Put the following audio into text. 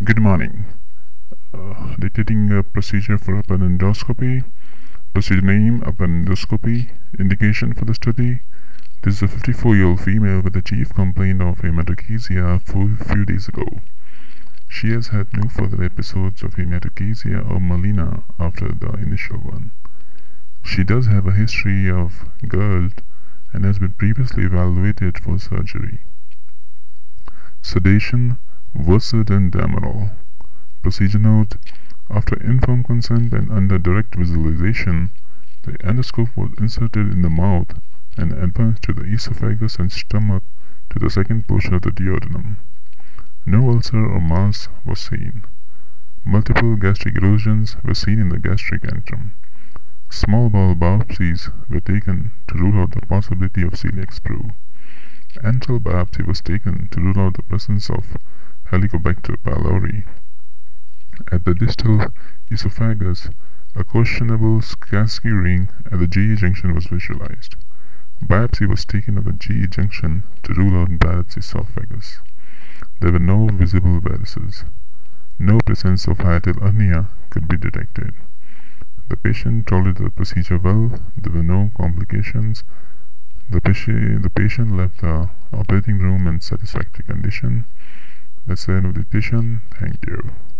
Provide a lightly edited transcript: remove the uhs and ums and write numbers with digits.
Good morning. Dictating a procedure for appendoscopy. Procedure name appendoscopy. Indication for the study. This is a 54-year-old female with a chief complaint of hematochezia a few days ago. She has had no further episodes of hematochezia or melena after the initial one. She does have a history of GERD and has been previously evaluated for surgery. Sedation, Versed and Damerol. Procedure note: after informed consent and under direct visualization, the endoscope was inserted in the mouth and advanced to the esophagus and stomach to the second portion of the duodenum. No ulcer or mass was seen. Multiple gastric erosions were seen in the gastric antrum. Small bowel biopsies were taken to rule out the possibility of celiac sprue. Antral biopsy was taken to rule out the presence of Helicobacter pylori. At the distal esophagus, a questionable Skarsky ring at the GE junction was visualized. Biopsy was taken of the GE junction to rule out Barrett's esophagus. There were no visible varices. No presence of hiatal hernia could be detected. The patient tolerated the procedure well. There were no complications. The patient left the operating room in satisfactory condition. That's the end of the dictation. Thank you.